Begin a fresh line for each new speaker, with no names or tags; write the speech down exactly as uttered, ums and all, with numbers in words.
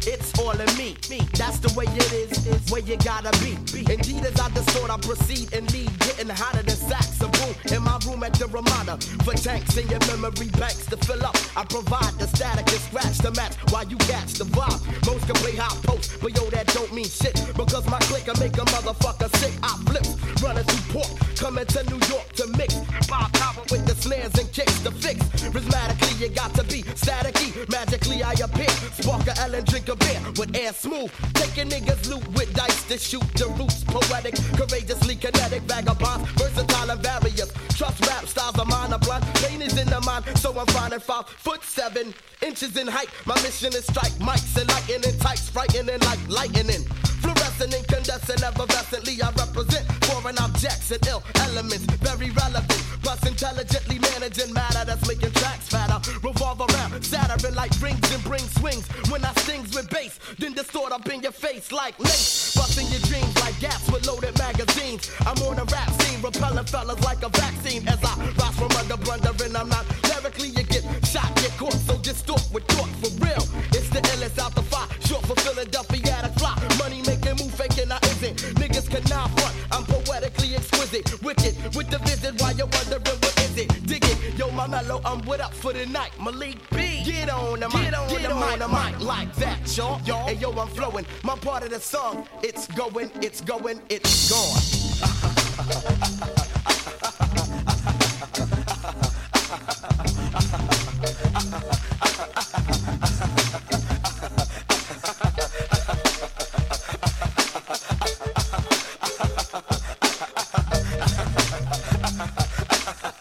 It's all in me. me. That's the way it is, is where you gotta be. be. Indeed, as I distort, I proceed and lead, getting hotter than sacks of boom in my room at the Ramada. For tanks in your memory banks to fill up, I provide the static and scratch the match while you catch the vibe. Most can play hot post, but yo, that don't mean shit because my click can make a motherfucker sick. I flip, running through port, coming to New York to mix. Bob Power with the snares and kicks to fix. Rhythmatically, you got to be staticky. Magically, I appear. Spark a L and drink a beer with air smooth. Taking niggas loot with dice to shoot the roots. Poetic, courageously kinetic, vagabonds, versatile and various. Trust rap styles of mine are blind. Pain is in the mind, so I'm finding five foot seven inches in height. My mission is strike mics and lightning tights, frightening like lightning. Fluorescent, incandescent, effervescently I represent foreign objects and ill elements, very relevant. Plus intelligently managing matter that's making tracks fatter. Revolve around, Saturn like rings and bring swings. When I stings with bass, then distort up in your face like lace. Busting your dreams like gas with loaded magazines. I'm on a rap scene, repelling fellas like a vaccine. As I rise from under blundering, I'm not lyrically, you get shot, get caught. So distort with thought for real. It's the illest out the fire, short for Philadelphia at a fly. Money making move faking I isn't. Niggas cannot front, I'm poetically exquisite. Wicked with the visit while you're wondering what is it. Dig it, yo my mellow, I'm with up for the night. Malik B, get on the mic, get on, get the, on the mic like that, y'all. y'all. Hey yo, I'm flowing, my part of the song. It's going, it's going, it's gone.